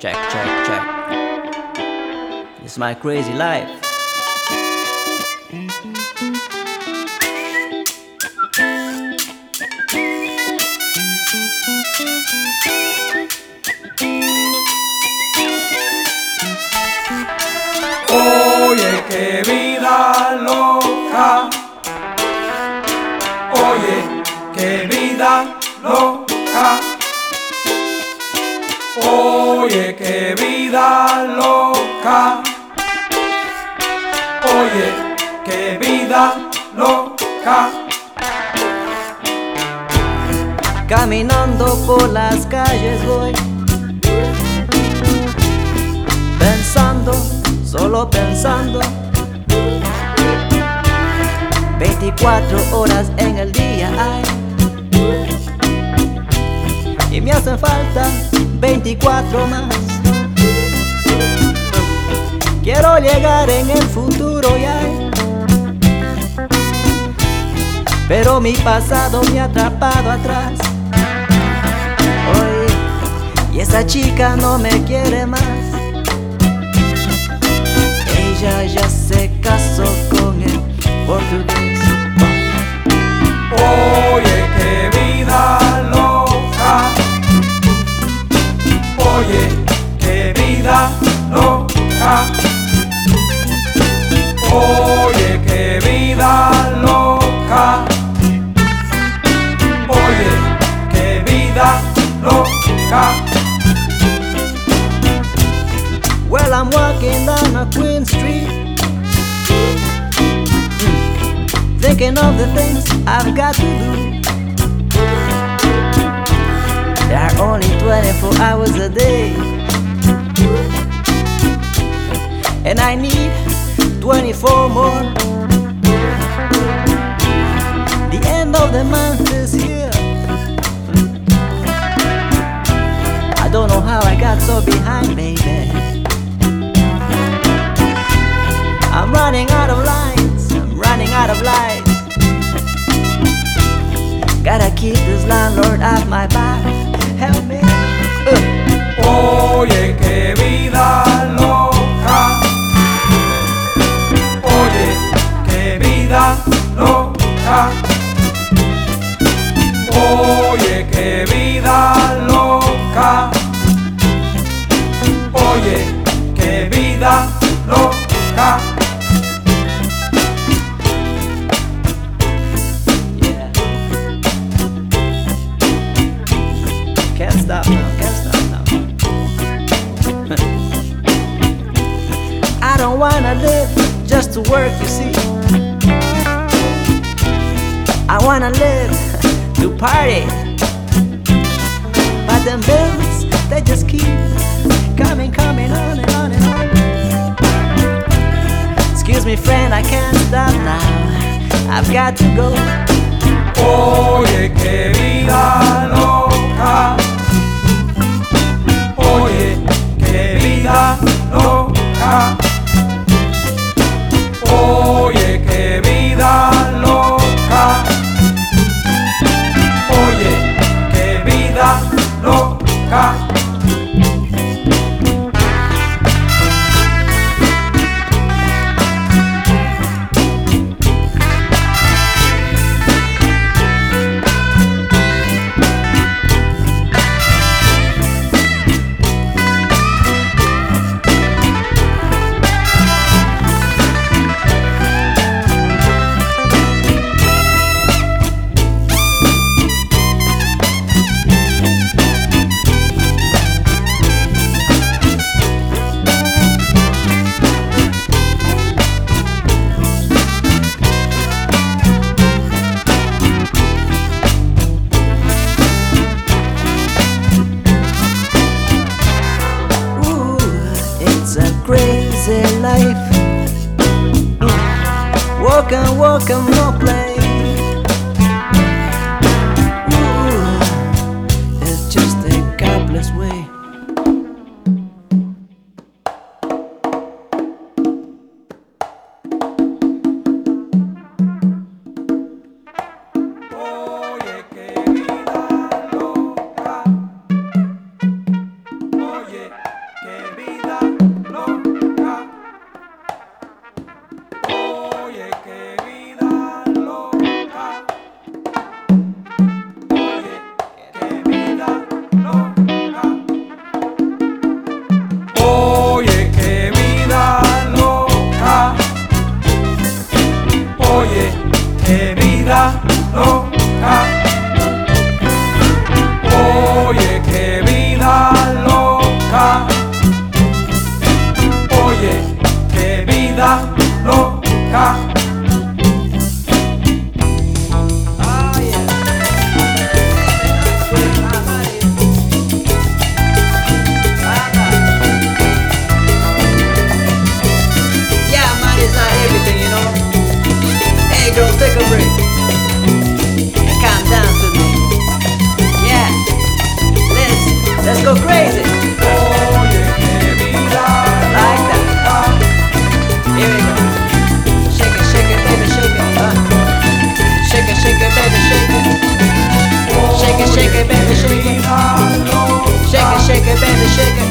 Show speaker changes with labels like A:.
A: Check, check, check. It's my crazy life.
B: Oye, qué vida loca. Oye, qué vida loca. Oye, qué vida loca. Oye, qué vida loca.
A: Caminando por las calles voy, pensando, solo pensando. 24 horas en el día hay, y me hacen falta 24 más. Quiero llegar en el futuro ya, pero mi pasado me ha atrapado atrás. Hoy, y esa chica no me quiere más. Ella ya se casó con el portugués.
B: Oye, qué vida loca. Oye, qué vida loca. Oye, qué vida loca. Oye, qué vida loca.
A: Well, I'm walking down a Queen Street, thinking of the things I've got to do. There are only 24 hours a day, and I need 24 more. The end of the month is here. I don't know how I got so behind, baby. I'm running out of lines, I'm running out of lies. Gotta keep this landlord off my back. Help me.
B: Oye, qué vida loca. Oye, qué vida loca. Oye, qué vida loca. Oye, qué vida loca.
A: Yeah. Can't stop now, can't stop now. I don't wanna live just to work, you see. I wanna live to party, but them bills, they just keep coming, coming on and on and on. Excuse me, friend, I can't stop now. I've got to go.
B: Oye, qué vida loca. Oye, qué vida loca. Oye, qué vida loca. Oye, qué vida loca.
A: Crazy life. Walk and no play. Ooh, it's just a godless way.
B: Oye, qué vida loca. Oye,
A: it, baby, shake it.